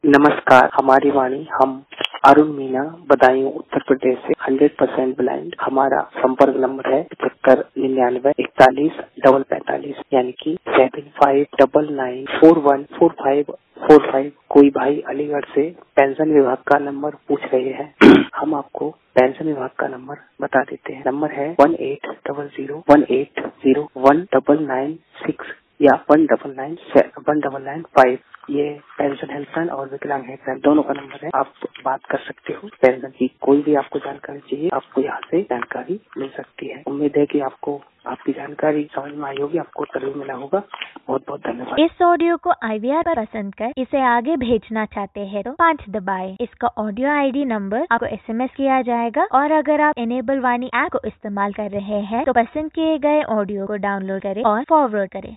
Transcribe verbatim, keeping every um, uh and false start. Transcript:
नमस्कार, हमारी वाणी हम अरुण मीना बदायूं उत्तर प्रदेश से हंड्रेड परसेंट ब्लाइंड। हमारा संपर्क नंबर है पचहत्तर निन्यानवे इकतालीस डबल पैंतालीस यानी कि seven five double nine four one four five four five. कोई भाई अलीगढ़ से पेंशन विभाग का नंबर पूछ रहे हैं। हम आपको पेंशन विभाग का नंबर बता देते हैं। नंबर है one eight double zero one eight zero one double nine six या one double nine one double nine five. ये पेंशन हेल्पलाइन और विकलांग हेल्पलाइन दोनों का नंबर है। आप बात कर सकते हो। पेंशन की कोई भी आपको जानकारी चाहिए, आपको यहाँ से जानकारी मिल सकती है। उम्मीद है कि आपको आपकी जानकारी समझ में आई होगी, आपको जरूर मिला होगा। बहुत बहुत धन्यवाद। इस ऑडियो को आई वी आर पर पसंद कर इसे आगे भेजना चाहते हैं तो पाँच दबाएं। इसका ऑडियो आई डी नंबर आपको एस एम एस किया जाएगा और अगर आप इनेबल वाणी ऐप को इस्तेमाल कर रहे हैं तो पसंद किए गए ऑडियो को डाउनलोड करें और फॉरवर्ड करें।